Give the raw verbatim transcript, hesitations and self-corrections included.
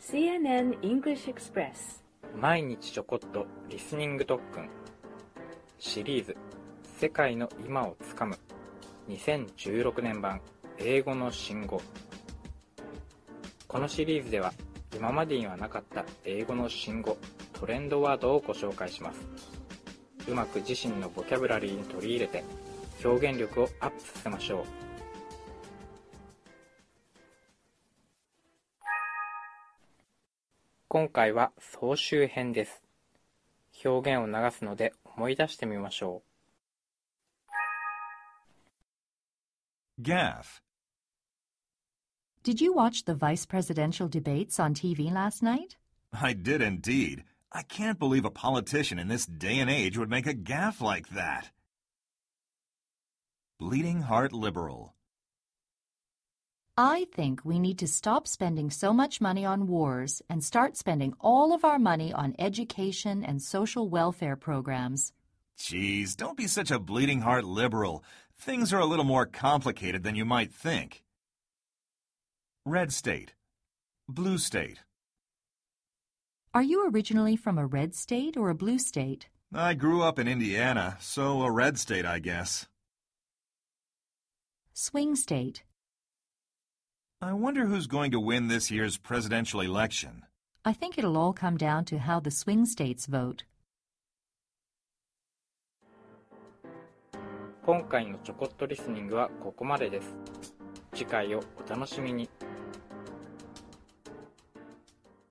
シーエヌエヌ English Express 毎日ちょこっとリスニング特訓シリーズ世界の今をつかむにせんじゅうろくねん版英語の新語。このシリーズでは今までにはなかった英語の新語トレンドワードをご紹介します。うまく自身のボキャブラリーに取り入れて表現力をアップさせましょう。今回は総集編です。表現を流すので思い出してみましょう。Gaffe. Did you watch the vice presidential debates on T V last night? I did indeed. I can't believe a politician in this day and age would make a gaffe like that. Bleeding Heart Liberal. I think we need to stop spending so much money on wars and start spending all of our money on education and social welfare programs. Geez, don't be such a bleeding heart liberal. Things are a little more complicated than you might think. Red state. Blue state. Are you originally from a red state or a blue state? I grew up in Indiana, so a red state, I guess. Swing state. I wonder who's going to win this year's presidential election. I think it'll all come down to how the swing states vote. う。今回のちょこっとリスニングはここまでです。次回をお楽しみに。